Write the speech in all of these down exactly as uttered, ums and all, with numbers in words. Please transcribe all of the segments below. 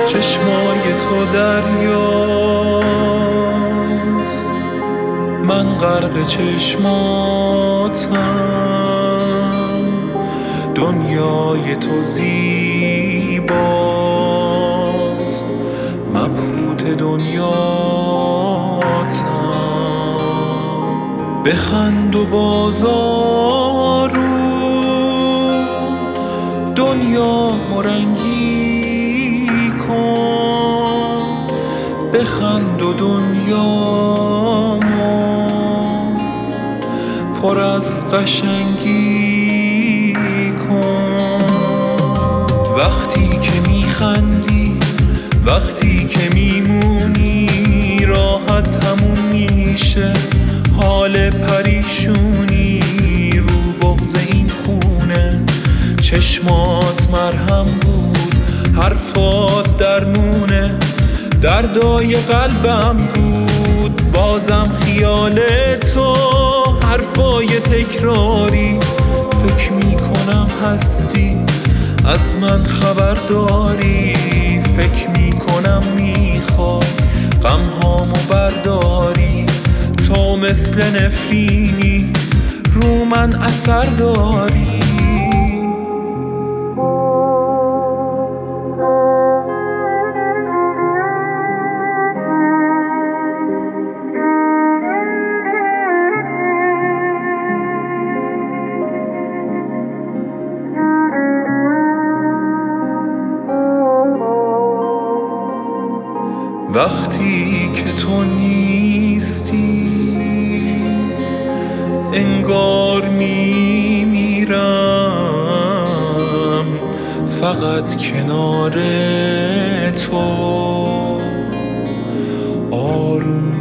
چشمای تو دریاست، من غرق چشماتم. دنیای تو زیباست، مبهوت دنیاتم. بخند و بازارو دنیا مرنگی کن، بخند و دنیامو پر از قشنگی کن. وقتی که میخندی، وقتی که میمونی، راحت تموم میشه حال پریشونی. رو بغض این خونه چشمات مرهم بود، حرفات درمونه دردای قلبم بود. بازم خیال تو، حرفای تکراری، فکر میکنم هستی از من خبر داری. فکر میکنم میخوای غمهامو برداری، تو مثل نفرینی رو من اثر داری. وقتی که تو نیستی انگار میمیرم، فقط کنار تو آروم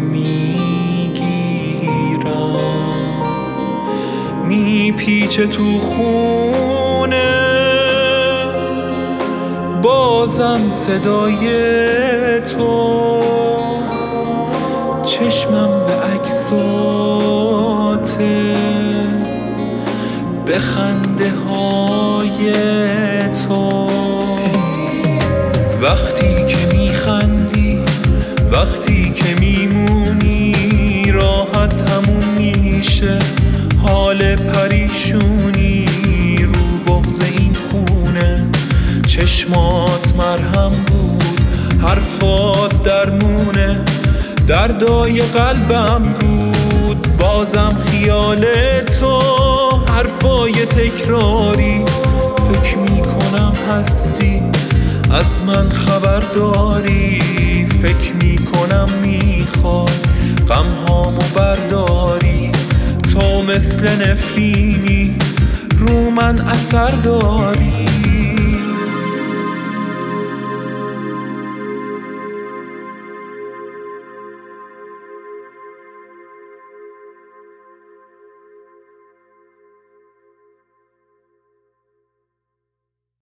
میگیرم. میپیچه تو خونه بازم صدای تو، چشمم به عکساته، به خنده های تو. وقتی که میخندی، وقتی که میمونی، راحت تموم میشه حال پریشونی. رو بغض این خونه چشمات مرهم بود، حرفات درمونه دردای قلبم بود. بازم خیال تو، حرفای تکراری، فکر میکنم هستی از من خبر داری. فکر میکنم میخوای غمهامو برداری، تو مثل نفرینی رو من اثر داری.